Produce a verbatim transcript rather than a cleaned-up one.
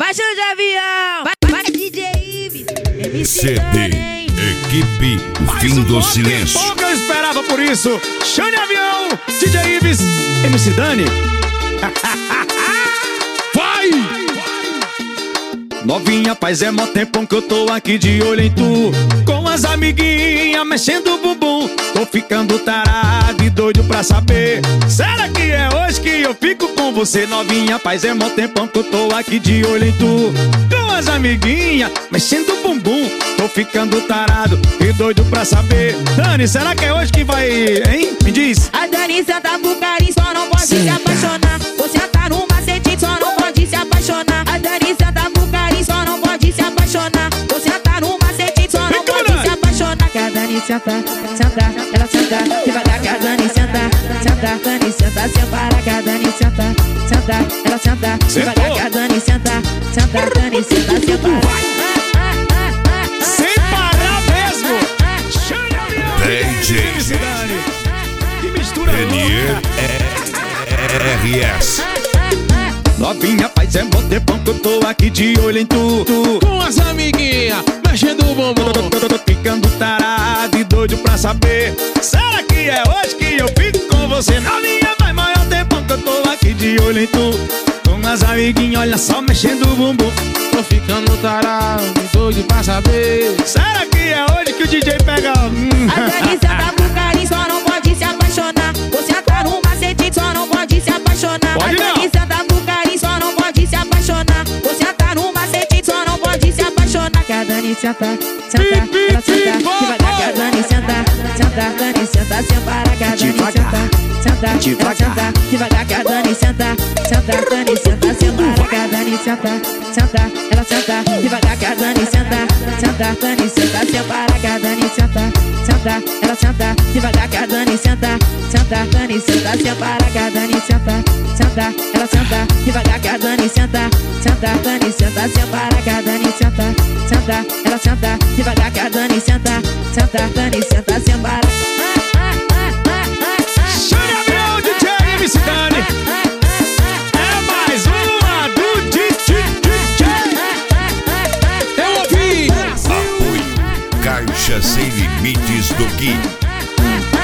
vai show de avião, vai, vai D J Ives, M C C D, equipe Fim do Silêncio. Pouco eu esperava por isso. Show de avião, D J Ives, M C Dani. Vai! Novinha, faz é mó tempão que eu tô aqui de olho em tu, com as amiguinhas mexendo o bumbum. Tô ficando tarado e doido pra saber, será que é hoje que eu fico com você? Novinha, faz é mó tempão que eu tô aqui de olho em tu, com as amiguinhas mexendo o bumbum. Tô ficando tarado e doido pra saber, Dani, será que é hoje que vai, hein? Me diz. A Dani senta pro carinho, só não pode se apaixonar. Você tá no macete, só não pode se apaixonar. A Dani senta pro carinho, só não pode se apaixonar. Você tá no macete, só não pode se apaixonar. Que a Dani senta, senta, ela senta devagar. Que a Dani senta, senta, Dani senta sem parar. Que a Dani senta, senta, ela senta devagar. Que a Dani senta, senta, Dani senta sem parar. Sem parar mesmo. D J Que mistura N R S. Novinha, faz é mó tempão que eu tô aqui de olho em tu, tu. Com as amiguinhas mexendo o bumbum. Tô, tô, tô, tô ficando tarado e doido pra saber, será que é hoje que eu fico com você? Novinha, faz maior tempão que eu tô aqui de olho em tu, com as amiguinhas, olha só, mexendo o bumbum. Tô ficando tarado e doido pra saber, será que é hoje que o D J pega? Hum. A Dani senta pro carinho, só não pode se apaixonar. Você tá no macete, só não pode se apaixonar. Pode a não. Dani senta pro carinho, só não pode se apaixonar. Você tá no macete, só não pode se apaixonar. Que a Dani senta, senta, ela senta devagar. Que a Dani senta, senta, Dani senta sem parar. Que a Dani senta, senta, ela senta devagar. Que a Dani senta, senta, Dani senta sem parar. Que a Dani senta, senta, ela senta devagar. Que a Dani senta, senta, Dani senta sem parar. Que a Dani senta, senta, ela senta devagar. Que a Dani senta, senta, Dani senta sem parar. Que a Dani senta, senta, ela senta devagar. Que a Dani senta, senta, Dani senta sem parar. Que a Dani senta, senta, ela senta devagar. Que a Dani senta, senta, Dani senta sem parar. Show de avião, D J M C Dani. É mais uma do D J. eu ouvi. Apoio Caixa Sem Limites do Gui.